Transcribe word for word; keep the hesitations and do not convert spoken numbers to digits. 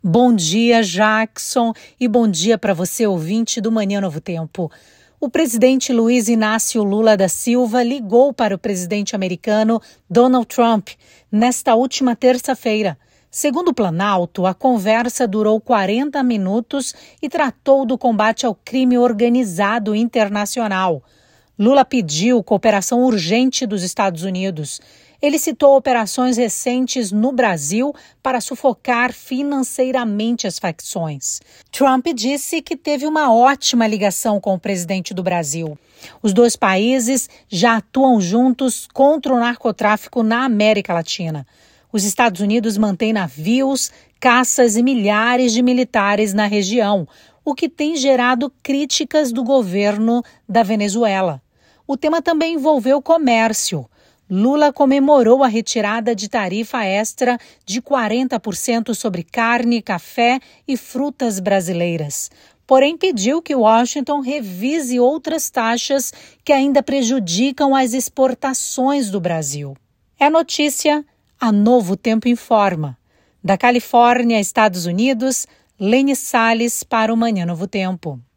Bom dia, Jackson, e bom dia para você, ouvinte do Manhã Novo Tempo. O presidente Luiz Inácio Lula da Silva ligou para o presidente americano Donald Trump nesta última terça-feira. Segundo o Planalto, a conversa durou quarenta minutos e tratou do combate ao crime organizado internacional. Lula pediu cooperação urgente dos Estados Unidos. Ele citou operações recentes no Brasil para sufocar financeiramente as facções. Trump disse que teve uma ótima ligação com o presidente do Brasil. Os dois países já atuam juntos contra o narcotráfico na América Latina. Os Estados Unidos mantêm navios, caças e milhares de militares na região, o que tem gerado críticas do governo da Venezuela. O tema também envolveu o comércio. Lula comemorou a retirada de tarifa extra de quarenta por cento sobre carne, café e frutas brasileiras. Porém, pediu que Washington revise outras taxas que ainda prejudicam as exportações do Brasil. É notícia, a Novo Tempo informa. Da Califórnia, Estados Unidos, Lene Salles para o Manhã Novo Tempo.